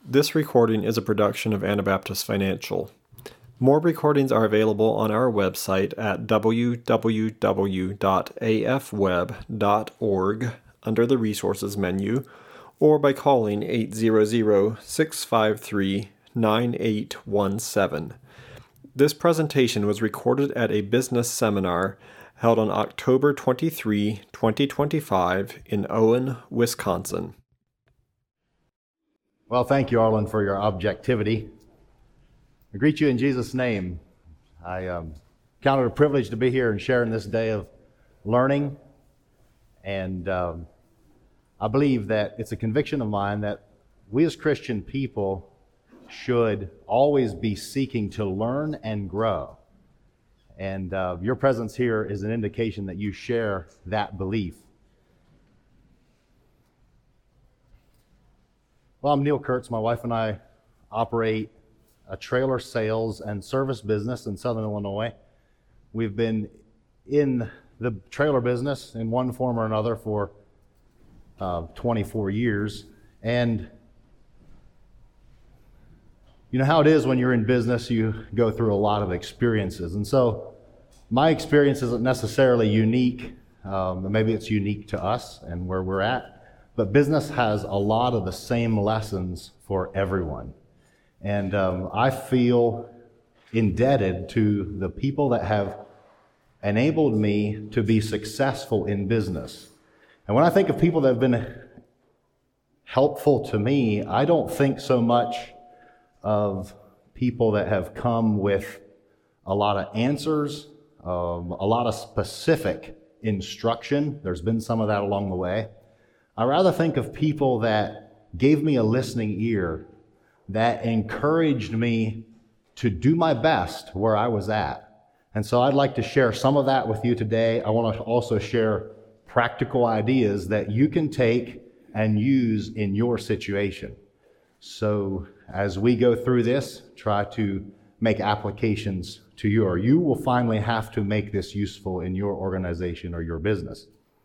This recording is a production of Anabaptist Financial. More recordings are available on our website at www.afweb.org under the Resources menu, or by calling 800-653-9817. This presentation was recorded at a business seminar held on October 23, 2025 in Owen, Wisconsin. Well, thank you, Arlen, for your objectivity. I greet you in Jesus' name. I count it a privilege to be here and sharing this day of learning. And I believe that it's a conviction of mine that we as Christian people should always be seeking to learn and grow. And your presence here is an indication that you share that belief. Well, I'm Neil Kurtz. My wife and I operate a trailer sales and service business in Southern Illinois. We've been in the trailer business in one form or another for 24 years. And you know how it is when you're in business, you go through a lot of experiences. And so my experience isn't necessarily unique. Maybe it's unique to us and where we're at. But business has a lot of the same lessons for everyone. And I feel indebted to the people that have enabled me to be successful in business. And when I think of people that have been helpful to me, I don't think so much of people that have come with a lot of answers, a lot of specific instruction. There's been some of that along the way. I rather think of people that gave me a listening ear, that encouraged me to do my best where I was at. And so I'd like to share some of that with you today. I want to also share practical ideas that you can take and use in your situation. So as we go through this, try to make applications to you, or you will finally have to make this useful in your organization or your business.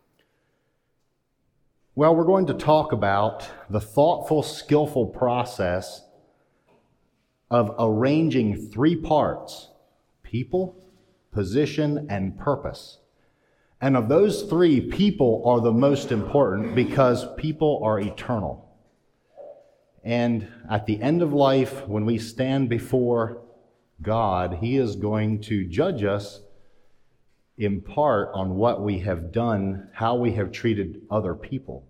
Well, we're going to talk about the thoughtful, skillful process of arranging three parts: people, position, and purpose. And of those three, people are the most important because people are eternal. And at the end of life, when we stand before God, He is going to judge us in part on what we have done, how we have treated other people.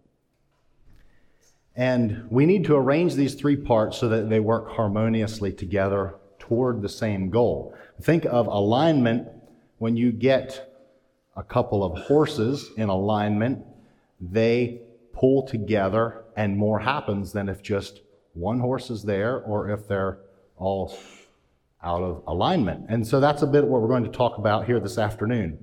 And we need to arrange these three parts so that they work harmoniously together toward the same goal. Think of alignment. When you get a couple of horses in alignment, they pull together and more happens than if just one horse is there or if they're all out of alignment. And so that's a bit what we're going to talk about here this afternoon.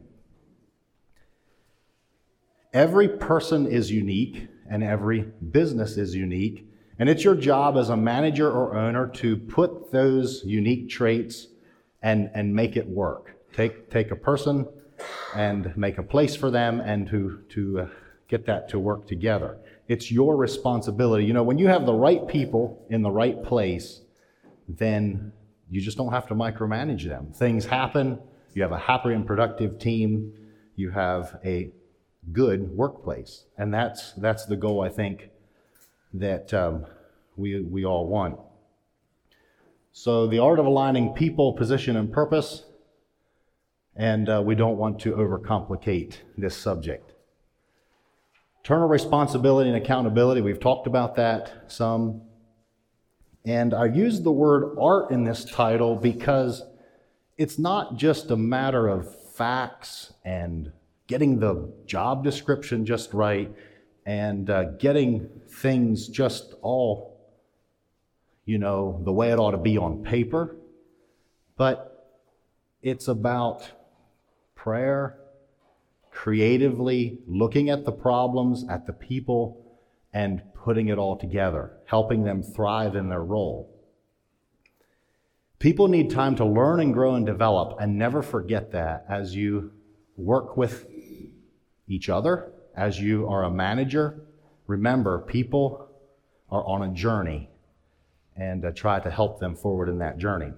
Every person is unique and every business is unique, and it's your job as a manager or owner to put those unique traits and make it work. Take a person and make a place for them and to get that to work together. It's your responsibility. You know, when you have the right people in the right place, then you just don't have to micromanage them. Things happen. You have a happy and productive team. You have a good workplace. And that's the goal, I think, that we all want. So the art of aligning people, position, and purpose. And we don't want to overcomplicate this subject. Eternal responsibility and accountability. We've talked about that some. And I use the word art in this title because it's not just a matter of facts and getting the job description just right and getting things just all, the way it ought to be on paper. But it's about prayer, creatively looking at the problems, at the people, and putting it all together, helping them thrive in their role. People need time to learn and grow and develop, and never forget that as you work with each other, as you are a manager. Remember, people are on a journey, and try to help them forward in that journey.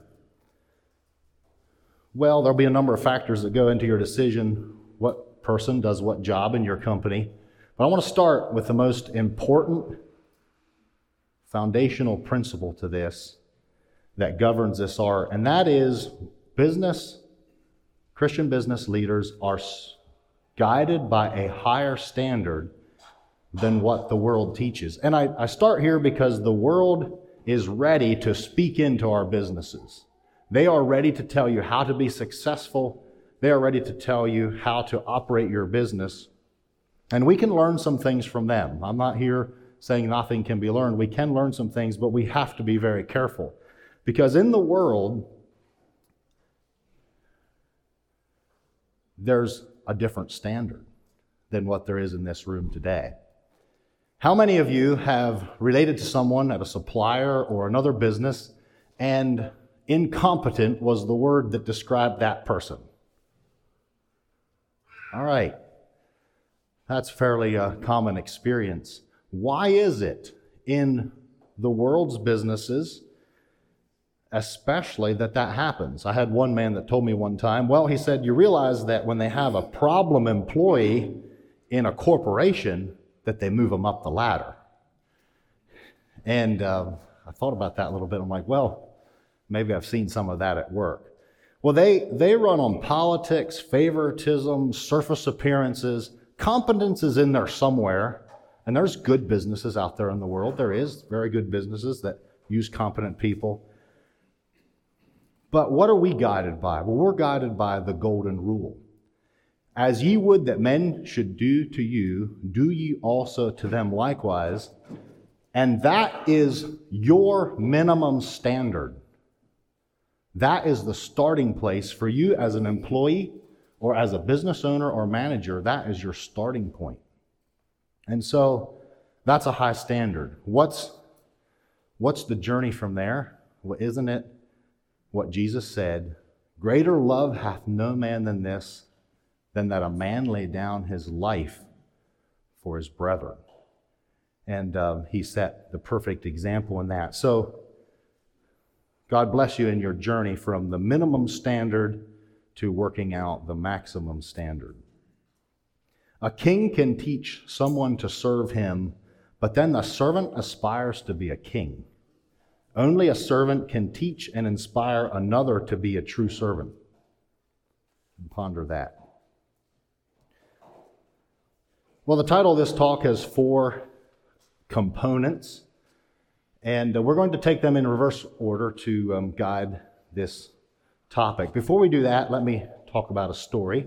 Well, there'll be a number of factors that go into your decision, what person does what job in your company. But I want to start with the most important foundational principle to this that governs this art, and that is Christian business leaders are guided by a higher standard than what the world teaches. And I start here because the world is ready to speak into our businesses. They are ready to tell you how to be successful. They are ready to tell you how to operate your business. And we can learn some things from them. I'm not here saying nothing can be learned. We can learn some things, but we have to be very careful. Because in the world, there's a different standard than what there is in this room today. How many of you have related to someone at a supplier or another business, and incompetent was the word that described that person? All right. That's fairly a common experience. Why is it in the world's businesses, especially that happens? I had one man that told me one time, well, he said, you realize that when they have a problem employee in a corporation, that they move them up the ladder. And I thought about that a little bit. I'm like, well, maybe I've seen some of that at work. Well, they run on politics, favoritism, surface appearances. Competence is in there somewhere, and there's good businesses out there in the world. There is very good businesses that use competent people. But what are we guided by? Well, we're guided by the golden rule. As ye would that men should do to you, do ye also to them likewise. And that is your minimum standard. That is the starting place for you as an employee or as a business owner or manager. That is your starting point. And so that's a high standard. What's the journey from there? Well, isn't it what Jesus said? Greater love hath no man than this, than that a man lay down his life for his brethren. And he set the perfect example in that. So God bless you in your journey from the minimum standard to working out the maximum standard. A king can teach someone to serve him, but then the servant aspires to be a king. Only a servant can teach and inspire another to be a true servant. Ponder that. Well, the title of this talk has 4 components, and we're going to take them in reverse order to guide this topic. Before we do that, let me talk about a story.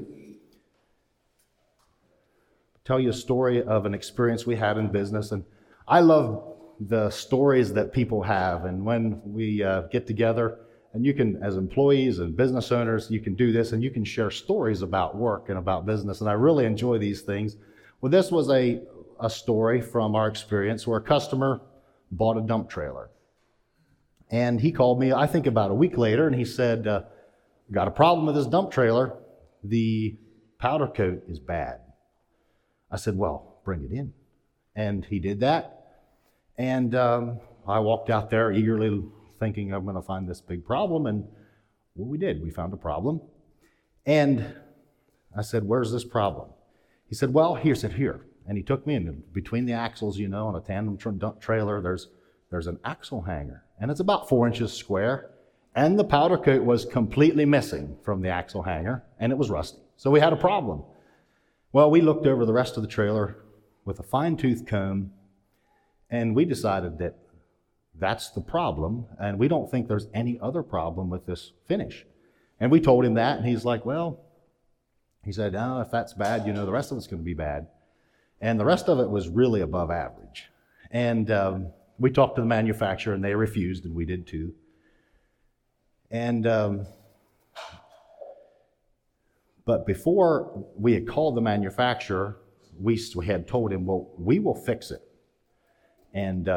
Tell you a story of an experience we had in business, and I love the stories that people have, and when we get together, and you can, as employees and business owners, you can do this, and you can share stories about work and about business, and I really enjoy these things. Well, this was a story from our experience where a customer bought a dump trailer. And he called me, I think about a week later, and he said, got a problem with this dump trailer. The powder coat is bad. I said, well, bring it in. And he did that. And I walked out there eagerly thinking I'm going to find this big problem. And well, we did. We found a problem. And I said, where's this problem? He said, well, he said, here. And he took me in between the axles, on a tandem dump trailer, there's an axle hanger. And it's about 4 inches square. And the powder coat was completely missing from the axle hanger, and it was rusty. So we had a problem. Well, we looked over the rest of the trailer with a fine-tooth comb, and we decided that that's the problem, and we don't think there's any other problem with this finish. And we told him that, and he's like, well, he said, oh, if that's bad, the rest of it's going to be bad. And the rest of it was really above average. And we talked to the manufacturer, and they refused, and we did too. And but before we had called the manufacturer, we had told him, well, we will fix it. And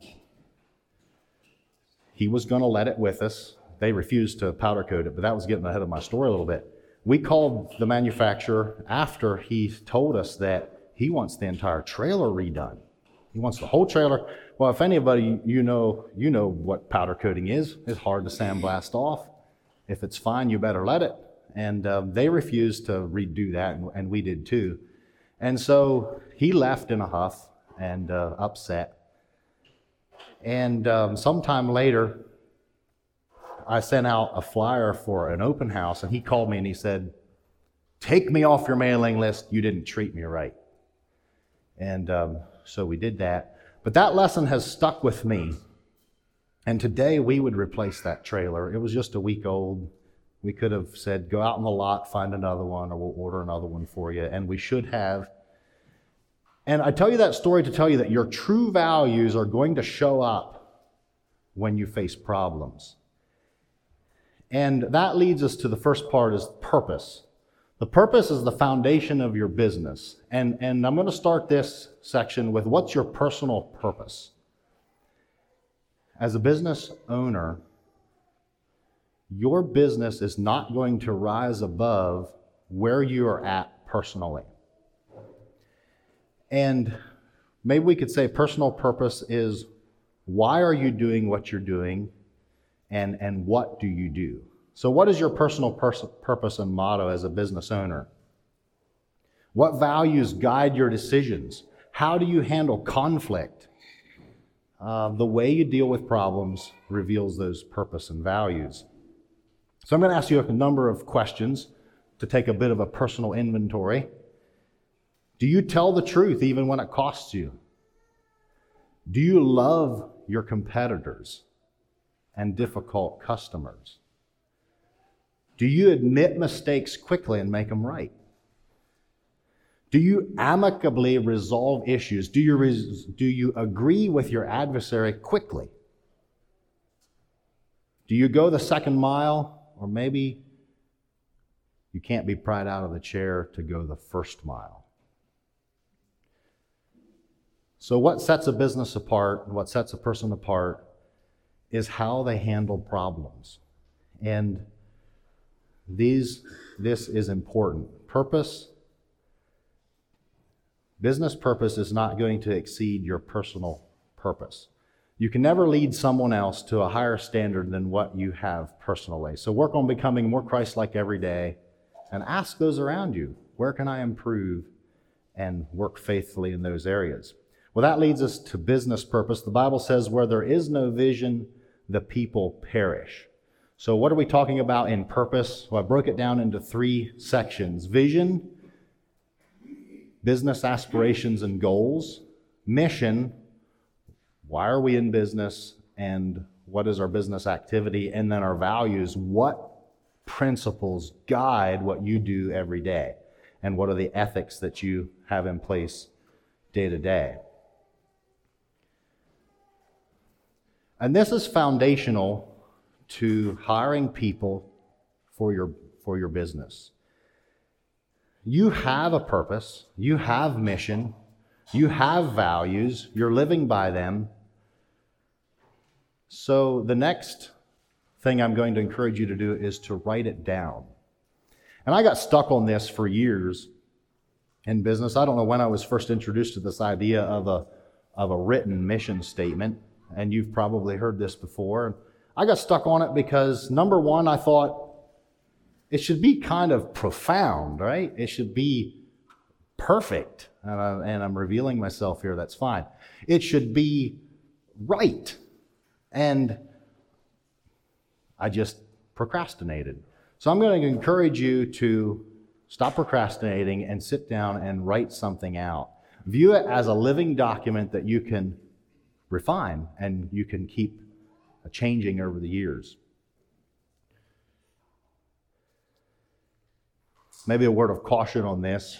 he was going to let it with us. They refused to powder coat it, but that was getting ahead of my story a little bit. We called the manufacturer after he told us that he wants the entire trailer redone. He wants the whole trailer. Well, if anybody, you know what powder coating is. It's hard to sandblast off. If it's fine, you better let it. And they refused to redo that, and we did too. And so he left in a huff and upset. And sometime later, I sent out a flyer for an open house, and he called me and he said, "Take me off your mailing list. You didn't treat me right." And so we did that. But that lesson has stuck with me. And today we would replace that trailer. It was just a week old. We could have said, go out in the lot, find another one, or we'll order another one for you. And we should have. And I tell you that story to tell you that your true values are going to show up when you face problems. And that leads us to the first part, is purpose. The purpose is the foundation of your business. And I'm going to start this section with, what's your personal purpose? As a business owner, your business is not going to rise above where you are at personally. And maybe we could say personal purpose is, why are you doing what you're doing, and what do you do? So what is your personal purpose and motto as a business owner? What values guide your decisions? How do you handle conflict? The way you deal with problems reveals those purpose and values. So I'm going to ask you a number of questions to take a bit of a personal inventory. Do you tell the truth even when it costs you? Do you love your competitors and difficult customers? Do you admit mistakes quickly and make them right? Do you amicably resolve issues? Do you agree with your adversary quickly? Do you go the second mile? Or maybe you can't be pried out of the chair to go the first mile. So what sets a business apart, what sets a person apart, is how they handle problems. And this is important. Purpose, business purpose is not going to exceed your personal purpose. You can never lead someone else to a higher standard than what you have personally. So work on becoming more Christ-like every day, and ask those around you, where can I improve, and work faithfully in those areas. Well, that leads us to business purpose. The Bible says, where there is no vision, the people perish. So what are we talking about in purpose? Well, I broke it down into 3 sections. Vision, business aspirations and goals. Mission, why are we in business, and what is our business activity? And then our values, what principles guide what you do every day? And what are the ethics that you have in place day to day? And this is foundational to hiring people for your business. You have a purpose, you have mission, you have values, you're living by them. So the next thing I'm going to encourage you to do is to write it down. And I got stuck on this for years in business. I don't know when I was first introduced to this idea of a written mission statement, and you've probably heard this before. I got stuck on it because, number one, I thought it should be kind of profound, right? It should be perfect. And I'm revealing myself here, that's fine. It should be right. And I just procrastinated. So I'm going to encourage you to stop procrastinating and sit down and write something out. View it as a living document that you can refine and you can keep changing over the years. Maybe a word of caution on this.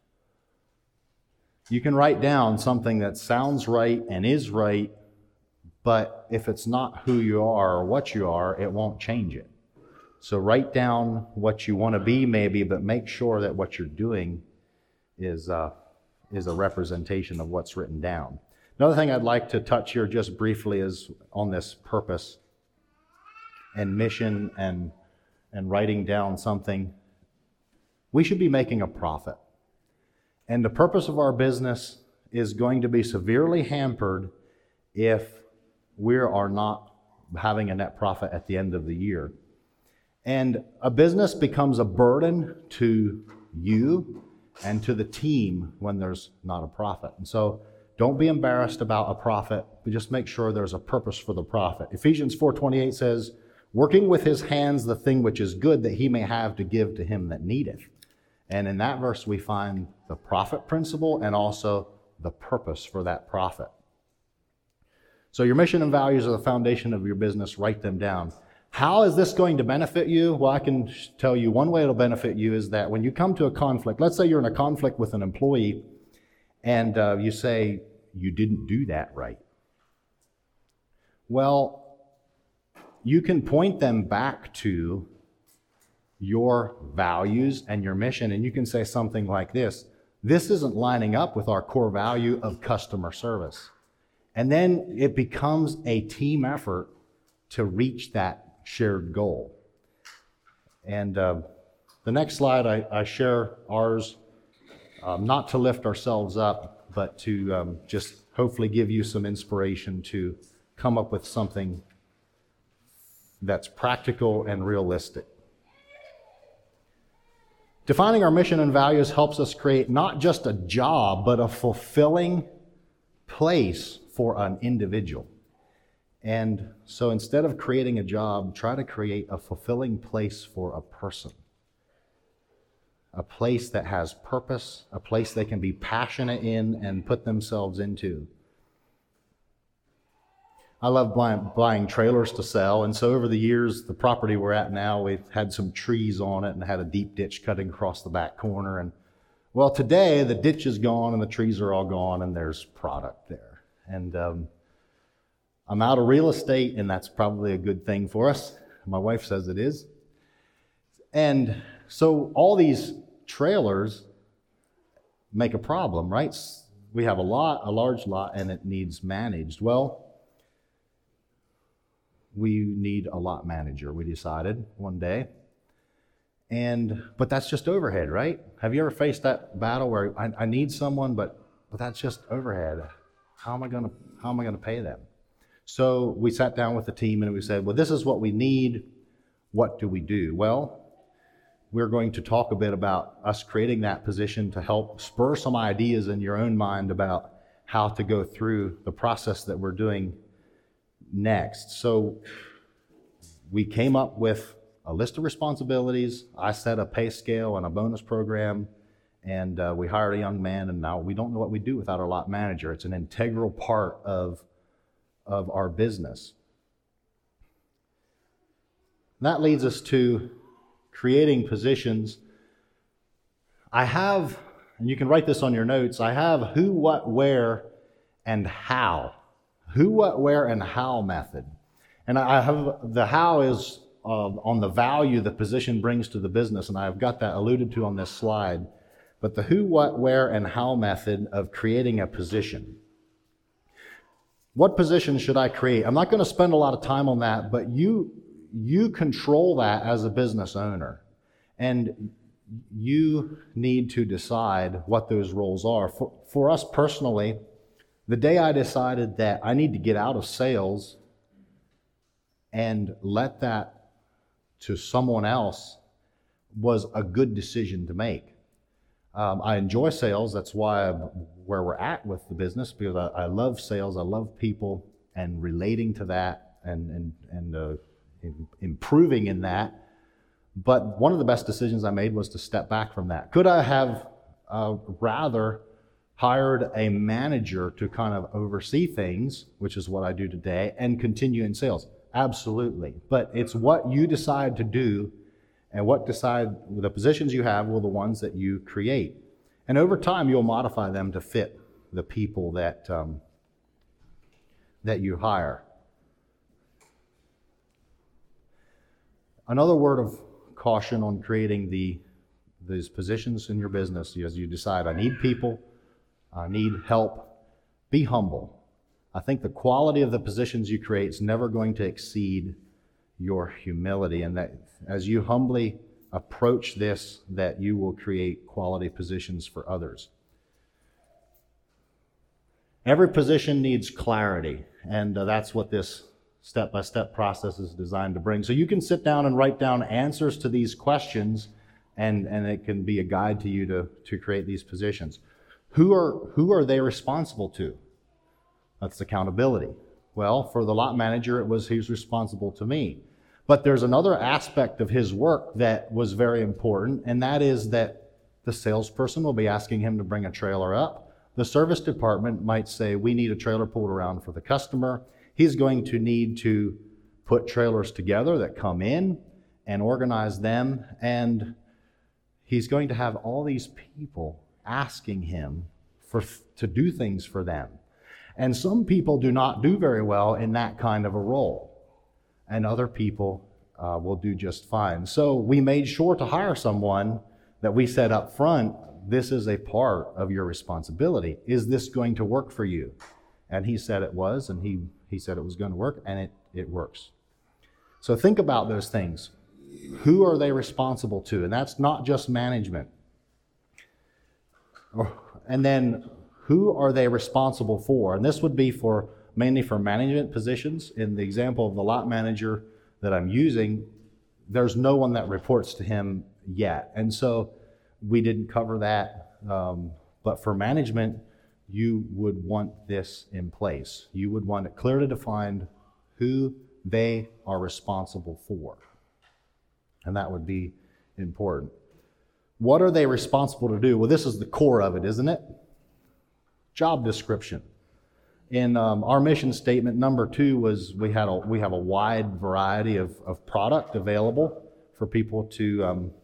You can write down something that sounds right and is right, but if it's not who you are or what you are, it won't change it. So write down what you want to be maybe, but make sure that what you're doing is a representation of what's written down. Another thing I'd like to touch here just briefly is on this purpose and mission and writing down something. We should be making a profit. And the purpose of our business is going to be severely hampered if we are not having a net profit at the end of the year. And a business becomes a burden to you and to the team when there's not a profit. And so don't be embarrassed about a profit, but just make sure there's a purpose for the profit. Ephesians 4:28 says, working with his hands the thing which is good, that he may have to give to him that needeth. And in that verse, we find the profit principle and also the purpose for that profit. So your mission and values are the foundation of your business. Write them down. How is this going to benefit you? Well, I can tell you one way it'll benefit you is that when you come to a conflict, let's say you're in a conflict with an employee and you say, you didn't do that right. Well, you can point them back to your values and your mission, and you can say something like this: this isn't lining up with our core value of customer service. And then it becomes a team effort to reach that shared goal. And the next slide, I share ours, not to lift ourselves up, but to just hopefully give you some inspiration to come up with something that's practical and realistic. Defining our mission and values helps us create not just a job, but a fulfilling place for an individual. And so instead of creating a job, try to create a fulfilling place for a person. A place that has purpose, a place they can be passionate in and put themselves into. I love buying trailers to sell, and so over the years, the property we're at now, we've had some trees on it and had a deep ditch cutting across the back corner. And well, today the ditch is gone and the trees are all gone and there's product there. And I'm out of real estate, and that's probably a good thing for us. My wife says it is. And so all these trailers make a problem, right? We have a large lot, and it needs managed. Well, we need a lot manager, we decided one day. But that's just overhead, right? Have you ever faced that battle where I need someone, but that's just overhead? How am I going to pay them? So we sat down with the team and we said, well, this is what we need. What do we do? Well, we're going to talk a bit about us creating that position to help spur some ideas in your own mind about how to go through the process that we're doing next. So we came up with a list of responsibilities. I set a pay scale and a bonus program, and we hired a young man, and now we don't know what we do without our lot manager. It's an integral part of our business. That leads us to creating positions. I have, and you can write this on your notes, I have who, what, where, and how. Who, what, where, and how method. And I have the how is on the value the position brings to the business, and I've got that alluded to on this slide. But the who, what, where, and how method of creating a position. What position should I create? I'm not going to spend a lot of time on that, but you control that as a business owner. And you need to decide what those roles are. For us personally, the day I decided that I need to get out of sales and let that to someone else was a good decision to make. I enjoy sales. That's why where we're at with the business, because I love sales. I love people and relating to that and improving in that. But one of the best decisions I made was to step back from that. Could I have rather hired a manager to kind of oversee things, which is what I do today, and continue in sales? Absolutely. But it's what you decide to do, and the positions you have will the ones that you create. And over time, you'll modify them to fit the people that you hire. Another word of caution on creating these positions in your business, as you decide, I need people, I need help, be humble. I think the quality of the positions you create is never going to exceed your humility, and that as you humbly approach this, that you will create quality positions for others. Every position needs clarity, And that's what this step-by-step process is designed to bring. So you can sit down and write down answers to these questions, and it can be a guide to you to create these positions. Who are they responsible to? That's accountability. Well, for the lot manager, he's responsible to me. But there's another aspect of his work that was very important, and that is that the salesperson will be asking him to bring a trailer up. The service department might say, we need a trailer pulled around for the customer. He's going to need to put trailers together that come in and organize them, and he's going to have all these people asking him to do things for them. And some people do not do very well in that kind of a role, and other people will do just fine. So we made sure to hire someone that we said up front, this is a part of your responsibility. Is this going to work for you? And he said it was, and he said it was going to work, and it works. So think about those things. Who are they responsible to? And that's not just management. And then who are they responsible for? And this would be mainly for management positions. In the example of the lot manager that I'm using, there's no one that reports to him yet. And so we didn't cover that. But for management, you would want this in place. You would want it clearly defined who they are responsible for. And that would be important. What are they responsible to do? Well, this is the core of it, isn't it? Job description. In our mission statement, number 2 was we have a wide variety of product available for people to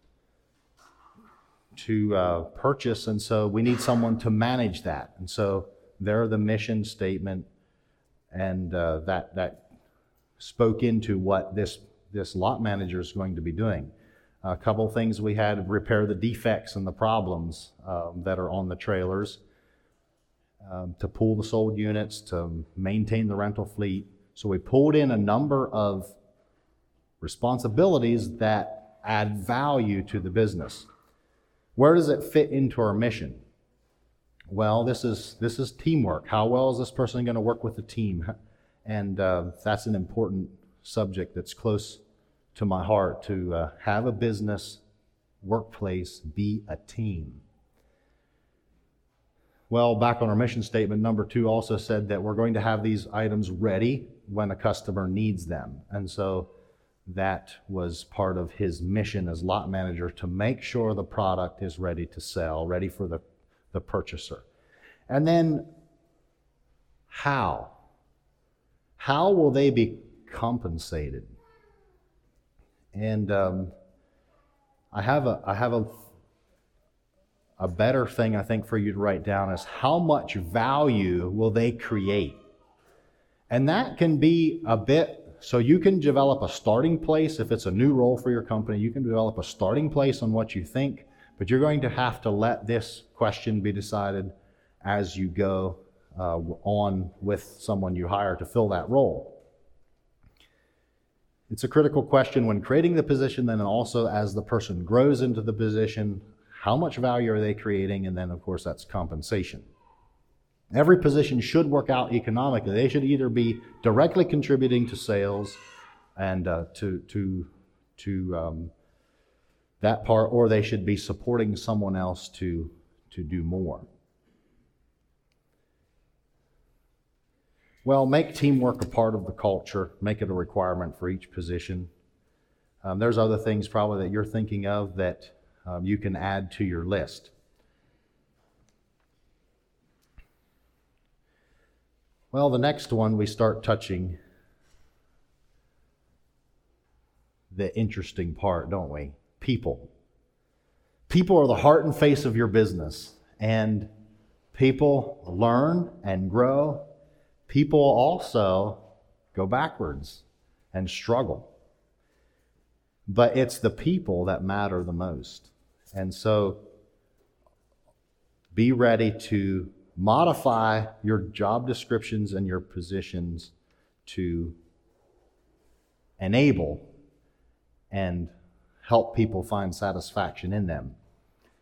purchase, and so we need someone to manage that. And so there, the mission statement, and that spoke into what this lot manager is going to be doing. A couple of things we had: repair the defects and the problems that are on the trailers, to pull the sold units, to maintain the rental fleet. So we pulled in a number of responsibilities that add value to the business. Where does it fit into our mission? Well, this is teamwork. How well is this person going to work with the team? And that's an important subject that's close to my heart, to have a business workplace be a team. Well, back on our mission statement, number 2 also said that we're going to have these items ready when a customer needs them. And so that was part of his mission as lot manager, to make sure the product is ready to sell, ready for the purchaser. And then how? How will they be compensated? And I have a better thing, I think, for you to write down is how much value will they create? And that can be a bit, so you can develop a starting place. If it's a new role for your company, you can develop a starting place on what you think, but you're going to have to let this question be decided as you go on with someone you hire to fill that role. It's a critical question when creating the position, then also as the person grows into the position, how much value are they creating? And then, of course, that's compensation. Every position should work out economically. They should either be directly contributing to sales and to that part, or they should be supporting someone else to do more. Well, make teamwork a part of the culture. Make it a requirement for each position. There's other things probably that you're thinking of that you can add to your list. Well, the next one, we start touching the interesting part, don't we? People. People are the heart and face of your business, and people learn and grow. People also go backwards and struggle. But it's the people that matter the most. And so be ready to modify your job descriptions and your positions to enable and help people find satisfaction in them.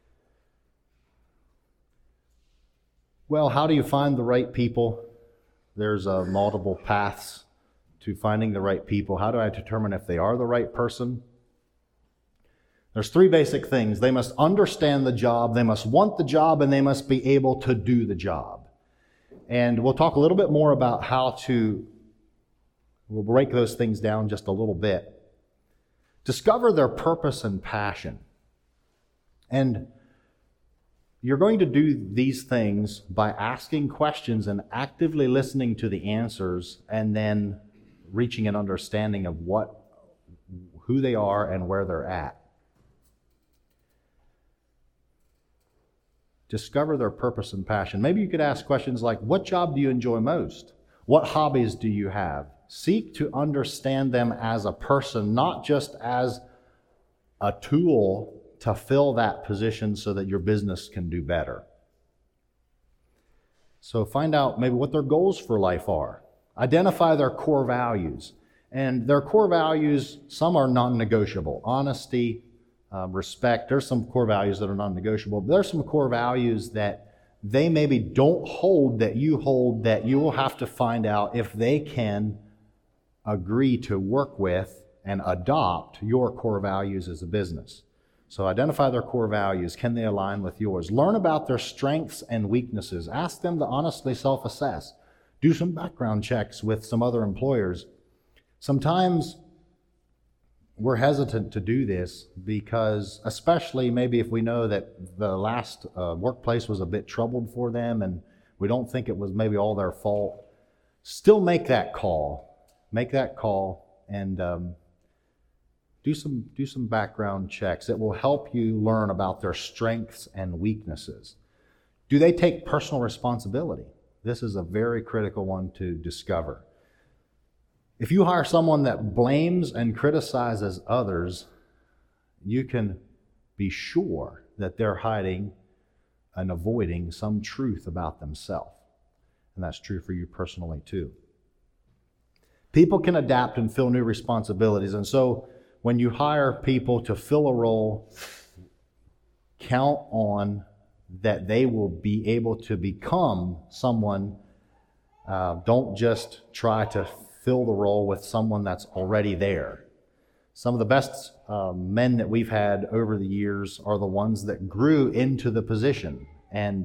Well, how do you find the right people? There's multiple paths to finding the right people. How do I determine if they are the right person? There's three basic things. They must understand the job, they must want the job, and they must be able to do the job. And we'll talk a little bit more about we'll break those things down just a little bit. Discover their purpose and passion. And you're going to do these things by asking questions and actively listening to the answers, and then reaching an understanding of who they are and where they're at. Discover their purpose and passion. Maybe you could ask questions like, what job do you enjoy most? What hobbies do you have? Seek to understand them as a person, not just as a tool to fill that position so that your business can do better. So find out maybe what their goals for life are. Identify their core values. And their core values, some are non-negotiable. Honesty, respect. There's some core values that are non-negotiable. But there's some core values that they maybe don't hold that you hold, that you will have to find out if they can agree to work with and adopt your core values as a business. So identify their core values. Can they align with yours? Learn about their strengths and weaknesses. Ask them to honestly self-assess. Do some background checks with some other employers. Sometimes we're hesitant to do this because, especially maybe if we know that the last workplace was a bit troubled for them and we don't think it was maybe all their fault, still make that call. Make that call and do some background checks. It will help you learn about their strengths and weaknesses. Do they take personal responsibility? This is a very critical one to discover. If you hire someone that blames and criticizes others, you can be sure that they're hiding and avoiding some truth about themselves. And that's true for you personally too. People can adapt and fill new responsibilities. And so when you hire people to fill a role, count on that they will be able to become someone. Don't just try to fill the role with someone that's already there. Some of the best men that we've had over the years are the ones that grew into the position, and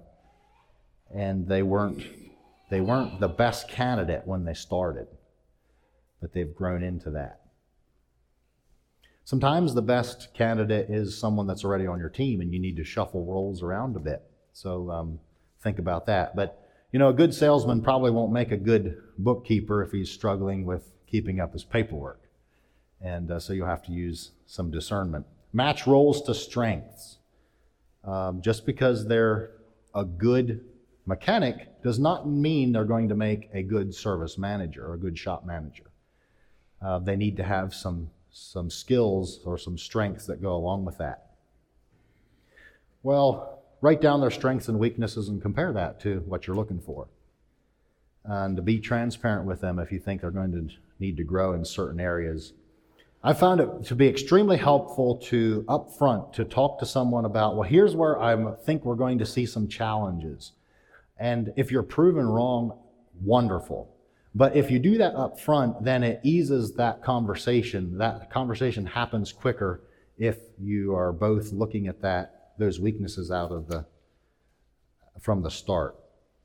they weren't the best candidate when they started, but they've grown into that. Sometimes the best candidate is someone that's already on your team, and you need to shuffle roles around a bit. So think about that. But a good salesman probably won't make a good bookkeeper if he's struggling with keeping up his paperwork. And so you'll have to use some discernment. Match roles to strengths. Just because they're a good mechanic does not mean they're going to make a good service manager or a good shop manager. They need to have some skills or some strengths that go along with that. Well, write down their strengths and weaknesses and compare that to what you're looking for. And to be transparent with them if you think they're going to need to grow in certain areas. I found it to be extremely helpful to up front to talk to someone about, well, here's where I think we're going to see some challenges. And if you're proven wrong, wonderful. But if you do that up front, then it eases that conversation. That conversation happens quicker if you are both looking at those weaknesses from the start.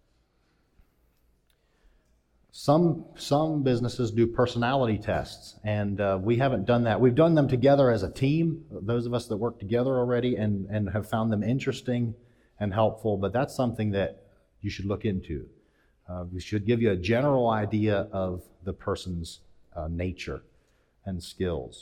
Some businesses do personality tests, and we haven't done that. We've done them together as a team, those of us that work together already, and have found them interesting and helpful, but that's something that you should look into. We should give you a general idea of the person's nature and skills.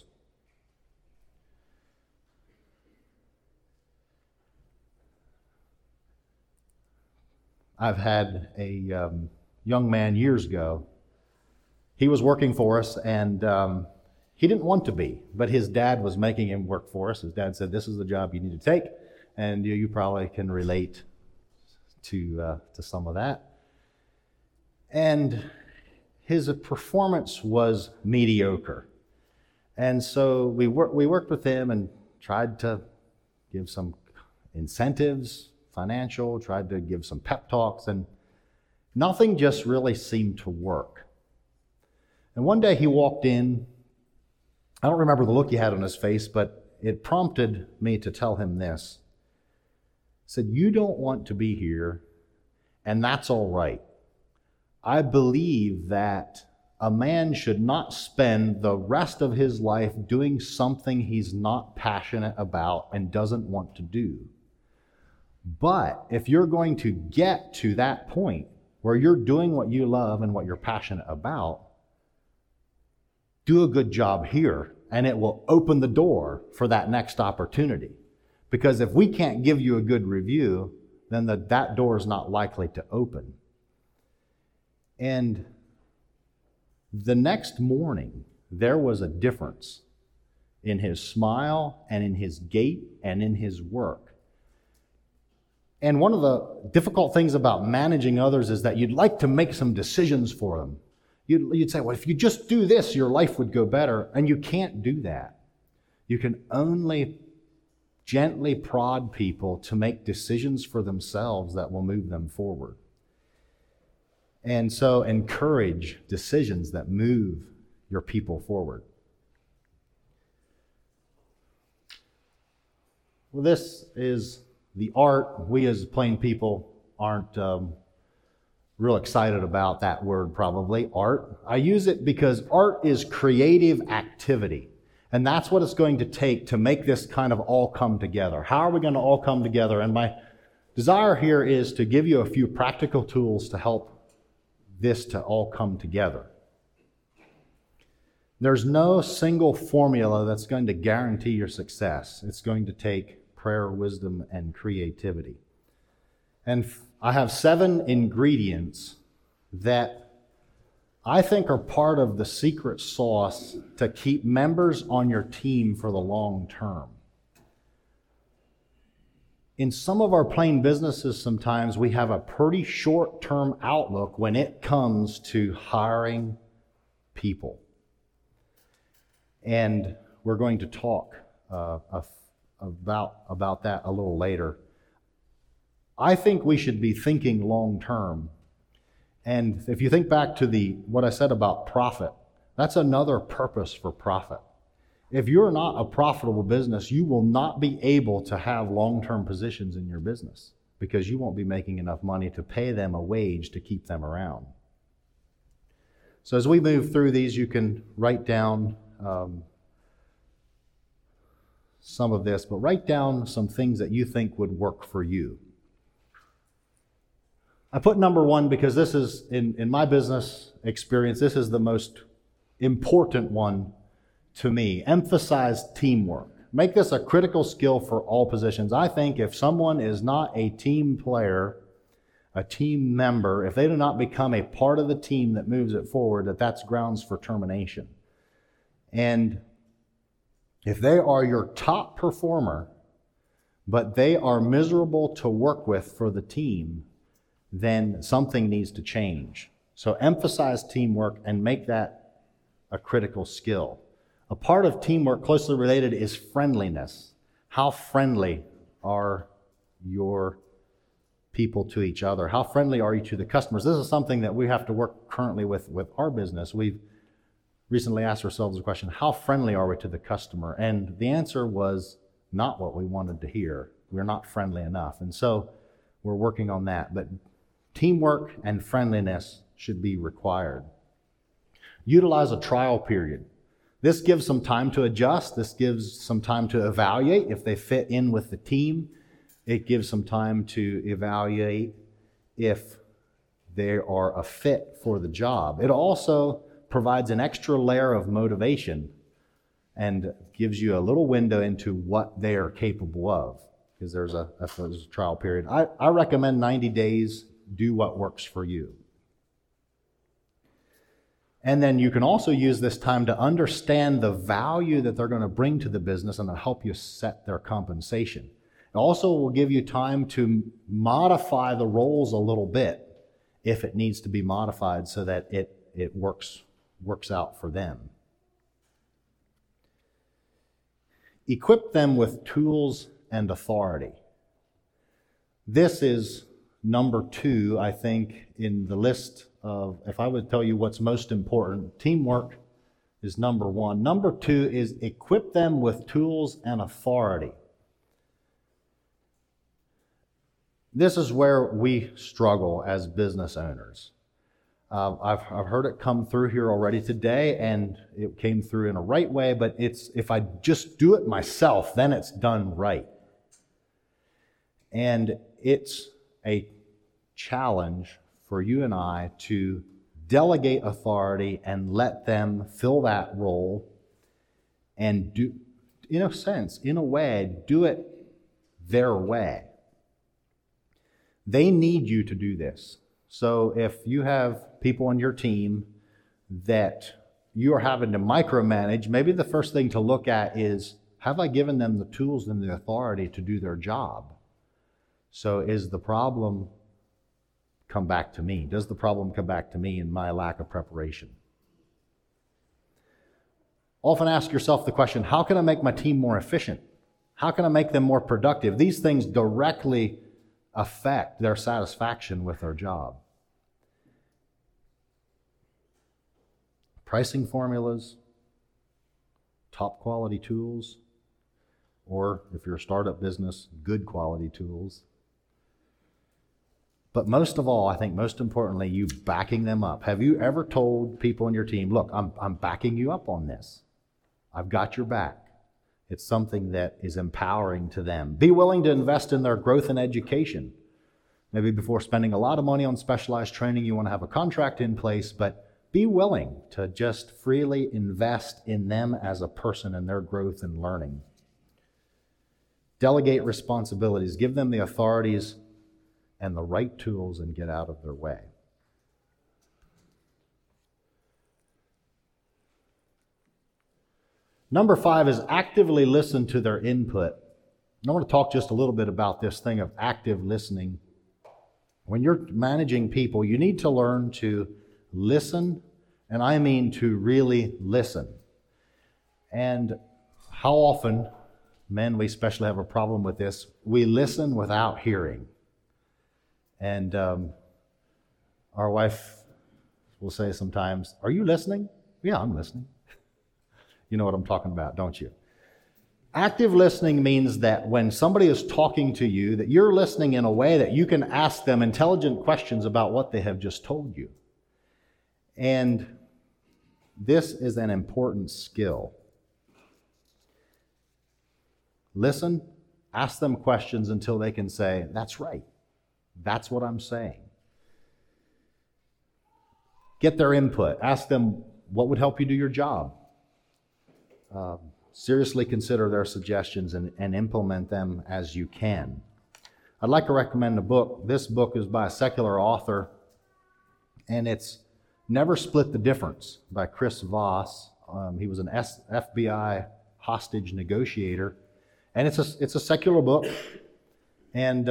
I've had a young man years ago. He was working for us, and he didn't want to be, but his dad was making him work for us. His dad said, "This is the job you need to take," and you probably can relate to some of that. And his performance was mediocre, and so we worked with him and tried to give some incentives, financial, tried to give some pep talks, and nothing just really seemed to work. And one day he walked in. I don't remember the look he had on his face, but it prompted me to tell him this. He said, "You don't want to be here, and that's all right. I believe that a man should not spend the rest of his life doing something he's not passionate about and doesn't want to do. But if you're going to get to that point where you're doing what you love and what you're passionate about, do a good job here, and it will open the door for that next opportunity. Because if we can't give you a good review, then that door is not likely to open." And the next morning, there was a difference in his smile and in his gait and in his work. And one of the difficult things about managing others is that you'd like to make some decisions for them. You'd say, well, if you just do this, your life would go better. And you can't do that. You can only gently prod people to make decisions for themselves that will move them forward. And so encourage decisions that move your people forward. Well, this is the art. We as plain people aren't real excited about that word probably, art. I use it because art is creative activity. And that's what it's going to take to make this kind of all come together. How are we going to all come together? And my desire here is to give you a few practical tools to help this to all come together. There's no single formula that's going to guarantee your success. It's going to take prayer, wisdom, and creativity. And I have 7 ingredients that I think are part of the secret sauce to keep members on your team for the long term. In some of our plain businesses, sometimes we have a pretty short-term outlook when it comes to hiring people. And we're going to talk about that a little later. I think we should be thinking long-term. And if you think back to what I said about profit, that's another purpose for profit. If you're not a profitable business, you will not be able to have long-term positions in your business because you won't be making enough money to pay them a wage to keep them around. So as we move through these, you can write down some of this, but write down some things that you think would work for you. I put number 1 because this is, in my business experience, this is the most important one to me. Emphasize teamwork. Make this a critical skill for all positions. I think if someone is not a team player, a team member, if they do not become a part of the team that moves it forward, that's grounds for termination. And if they are your top performer, but they are miserable to work with for the team, then something needs to change. So emphasize teamwork and make that a critical skill. A part of teamwork closely related is friendliness. How friendly are your people to each other? How friendly are you to the customers? This is something that we have to work currently with our business. We've recently asked ourselves the question, how friendly are we to the customer? And the answer was not what we wanted to hear. We're not friendly enough. And so we're working on that. But teamwork and friendliness should be required. Utilize a trial period. This gives some time to adjust. This gives some time to evaluate if they fit in with the team. It gives some time to evaluate if they are a fit for the job. It also provides an extra layer of motivation and gives you a little window into what they are capable of, because there's a trial period. I recommend 90 days. Do what works for you. And then you can also use this time to understand the value that they're going to bring to the business and to help you set their compensation. It also will give you time to modify the roles a little bit if it needs to be modified so that it works out for them. Equip them with tools and authority. This is number 2, I think, in the list of, if I would tell you what's most important, teamwork is number 1. Number 2 is equip them with tools and authority. This is where we struggle as business owners. I've heard it come through here already today, and it came through in a right way, but it's if I just do it myself, then it's done right. And it's a challenge for you and I to delegate authority and let them fill that role and do, in a way, do it their way. They need you to do this. So if you have people on your team that you are having to micromanage, maybe the first thing to look at is, have I given them the tools and the authority to do their job? So is the problem come back to me? Does the problem come back to me in my lack of preparation? Often ask yourself the question, how can I make my team more efficient? How can I make them more productive? These things directly affect their satisfaction with their job. Pricing formulas, top quality tools, or if you're a startup business, good quality tools. But most of all, I think most importantly, you backing them up. Have you ever told people on your team, look, I'm backing you up on this. I've got your back. It's something that is empowering to them. Be willing to invest in their growth and education. Maybe before spending a lot of money on specialized training, you want to have a contract in place, but be willing to just freely invest in them as a person and their growth and learning. Delegate responsibilities. Give them the authorities and the right tools and get out of their way. Number 5 is actively listen to their input. I want to talk just a little bit about this thing of active listening. When you're managing people, you need to learn to listen, and I mean to really listen. And how often, men, we especially have a problem with this, we listen without hearing. And our wife will say sometimes, "Are you listening?" "Yeah, I'm listening." You know what I'm talking about, don't you? Active listening means that when somebody is talking to you, that you're listening in a way that you can ask them intelligent questions about what they have just told you. And this is an important skill. Listen, ask them questions until they can say, "That's right. That's what I'm saying." Get their input. Ask them what would help you do your job. Seriously consider their suggestions and implement them as you can. I'd like to recommend a book. This book is by a secular author, and it's Never Split the Difference by Chris Voss. He was an FBI hostage negotiator, and it's a secular book, and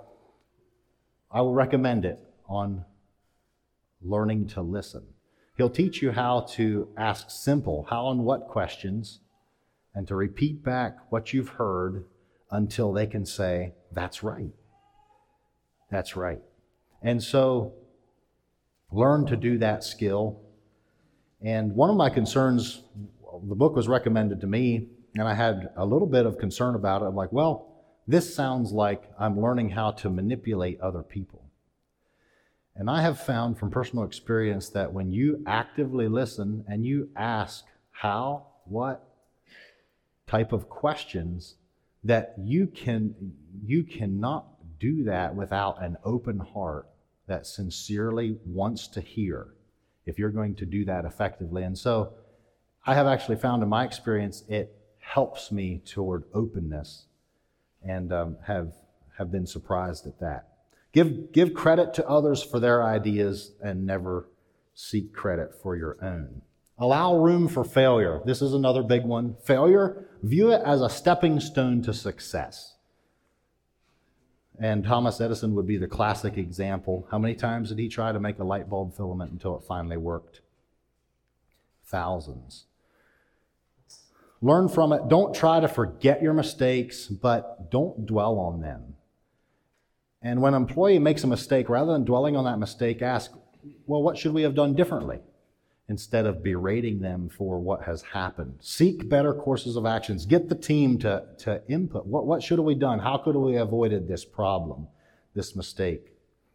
I will recommend it on learning to listen. He'll teach you how to ask simple how and what questions and to repeat back what you've heard until they can say, "That's right. That's right." And so learn to do that skill. And one of my concerns, the book was recommended to me, and I had a little bit of concern about it. I'm like, well, this sounds like I'm learning how to manipulate other people. And I have found from personal experience that when you actively listen and you ask how, what type of questions, that you cannot do that without an open heart that sincerely wants to hear if you're going to do that effectively. And so I have actually found in my experience it helps me toward openness, and have been surprised at that. Give credit to others for their ideas and never seek credit for your own. Allow room for failure. This is another big one. Failure, view it as a stepping stone to success. And Thomas Edison would be the classic example. How many times did he try to make a light bulb filament until it finally worked? Thousands. Learn from it. Don't try to forget your mistakes, but don't dwell on them. And when an employee makes a mistake, rather than dwelling on that mistake, ask, well, what should we have done differently? Instead of berating them for what has happened. Seek better courses of actions. Get the team to input. What should have we done? How could we have avoided this problem, this mistake?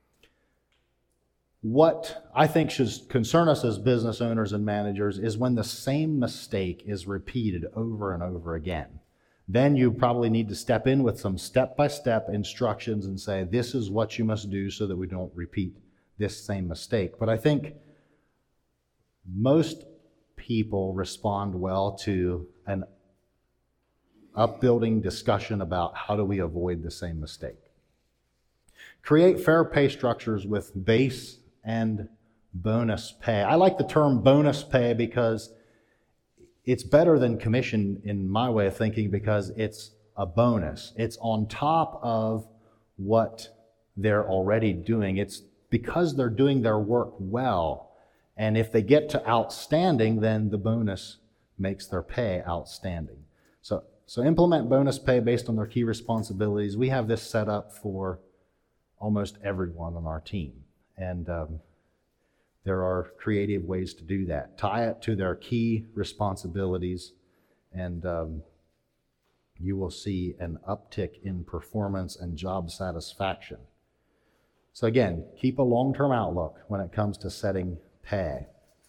What I think should concern us as business owners and managers is when the same mistake is repeated over and over again. Then you probably need to step in with some step-by-step instructions and say, this is what you must do so that we don't repeat this same mistake. But I think most people respond well to an upbuilding discussion about how do we avoid the same mistake. Create fair pay structures with base and bonus pay. I like the term bonus pay because it's better than commission in my way of thinking, because it's a bonus. It's on top of what they're already doing. It's because they're doing their work well. And if they get to outstanding, then the bonus makes their pay outstanding. So implement bonus pay based on their key responsibilities. We have this set up for almost everyone on our team. And there are creative ways to do that. Tie it to their key responsibilities, and you will see an uptick in performance and job satisfaction. So again, keep a long-term outlook when it comes to setting pay.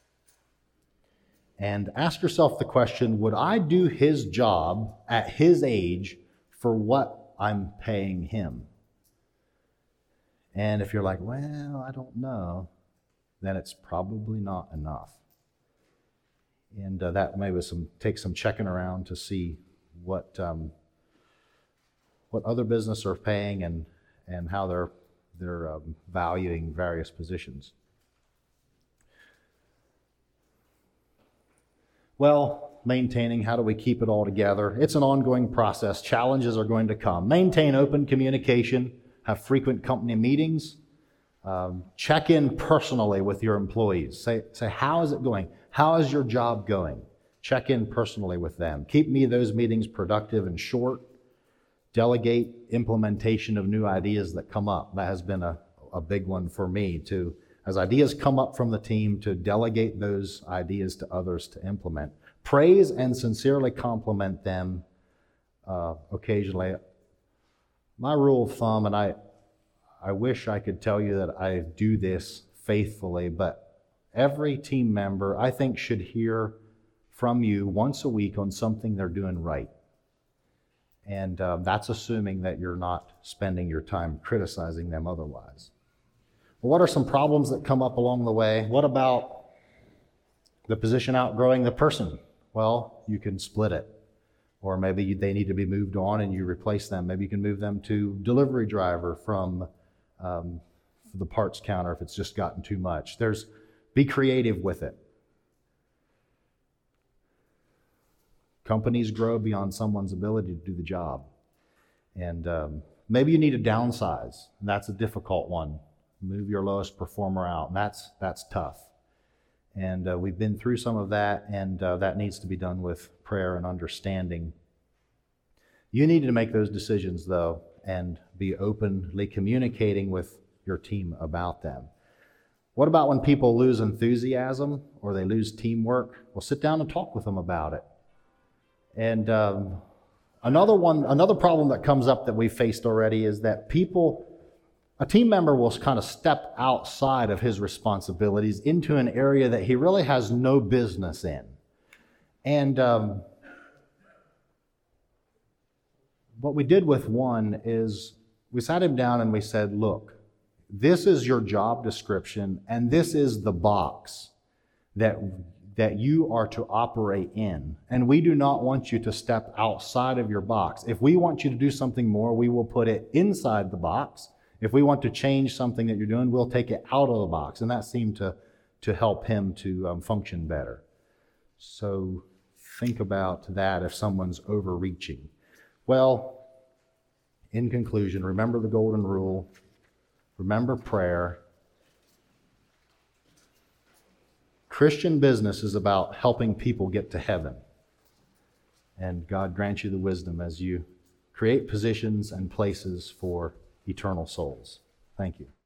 And ask yourself the question, would I do his job at his age for what I'm paying him? And if you're like, well, I don't know, then it's probably not enough. And that maybe take some checking around to see what other business are paying and how they're valuing various positions. Well, maintaining, how do we keep it all together? It's an ongoing process. Challenges are going to come. Maintain open communication, have frequent company meetings, check in personally with your employees. Say, how is it going? How is your job going? Check in personally with them. Keep those meetings productive and short. Delegate implementation of new ideas that come up. That has been a big one for me too. As ideas come up from the team, to delegate those ideas to others to implement. Praise and sincerely compliment them occasionally. My rule of thumb, and I wish I could tell you that I do this faithfully, but every team member, I think, should hear from you once a week on something they're doing right. And that's assuming that you're not spending your time criticizing them otherwise. Well, what are some problems that come up along the way? What about the position outgrowing the person? Well, you can split it. Or maybe they need to be moved on and you replace them. Maybe you can move them to delivery driver from the parts counter if it's just gotten too much. Be creative with it. Companies grow beyond someone's ability to do the job. And maybe you need to downsize. And that's a difficult one. Move your lowest performer out. And that's tough. And we've been through some of that, and that needs to be done with prayer and understanding. You need to make those decisions, though, and be openly communicating with your team about them. What about when people lose enthusiasm or they lose teamwork? Well, sit down and talk with them about it. And another problem that comes up that we've faced already is that a team member will kind of step outside of his responsibilities into an area that he really has no business in. And what we did with one is we sat him down and we said, look, this is your job description and this is the box that you are to operate in. And we do not want you to step outside of your box. If we want you to do something more, we will put it inside the box. If we want to change something that you're doing, we'll take it out of the box. And that seemed to help him to function better. So think about that if someone's overreaching. Well, in conclusion, remember the golden rule. Remember prayer. Christian business is about helping people get to heaven. And God grant you the wisdom as you create positions and places for eternal souls. Thank you.